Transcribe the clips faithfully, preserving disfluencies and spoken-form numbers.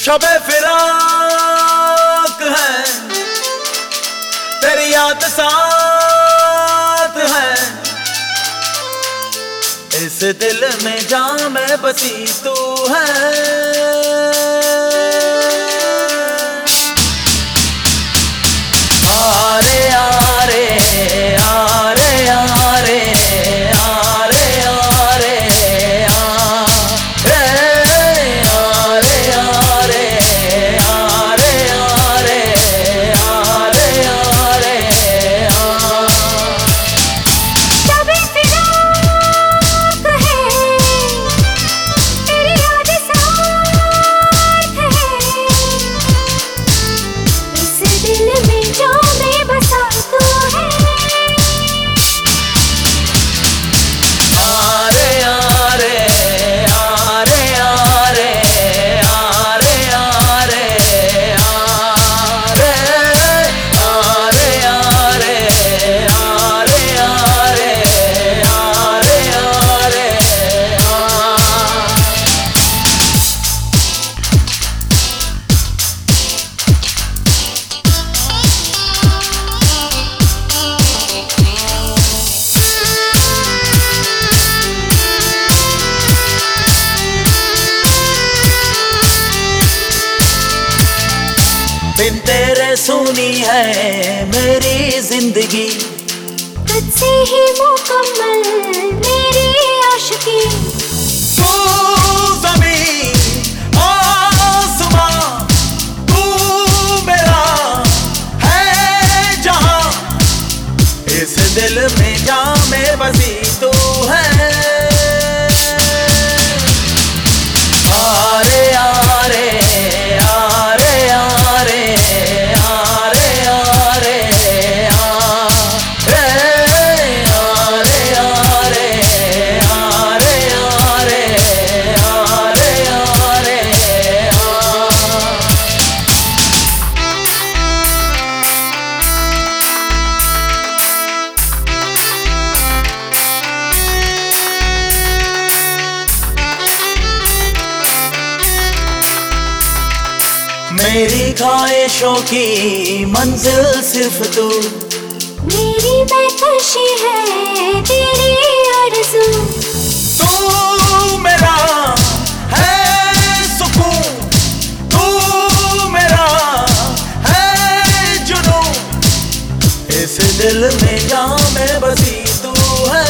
शबे फिराक है, तेरी याद साथ है, इस दिल में जान में बसी तू है। आरे आरे आरे आरे आरे आरे बिन तेरे सुनी है मेरी जिंदगी, तुझसे ही मुकम्मल मेरी आशिकी। तू ज़मीन आसमां, तू मेरा है जहां, इस दिल में जान में बसी तू है। आरे आरे आरे आरे आरे आरे आरे आरे आरे आरे आरे आरे आरे मेरी ख्वाहिशों की मंजिल सिर्फ तू, मेरी बेकशी है तेरी आरज़ू। तू मेरा है सुकून, तू मेरा है जुनून, इस दिल में जान में बसी तू है।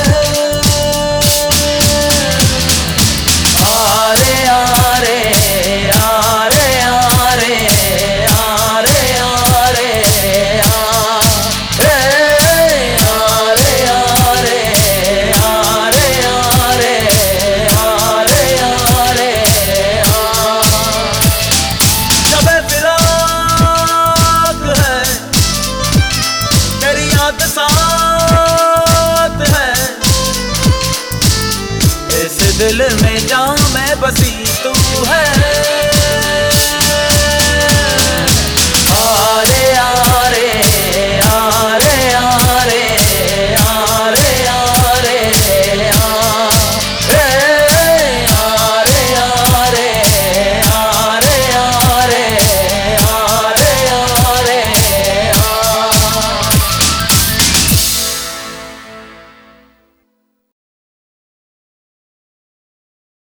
आरे आरे आरे आरे आरे आरे आरे आरे आरे आरे आरे आरे आरे शबे फिराक है, तेरी याद साथ है, इस दिल में जान में बसी तू है।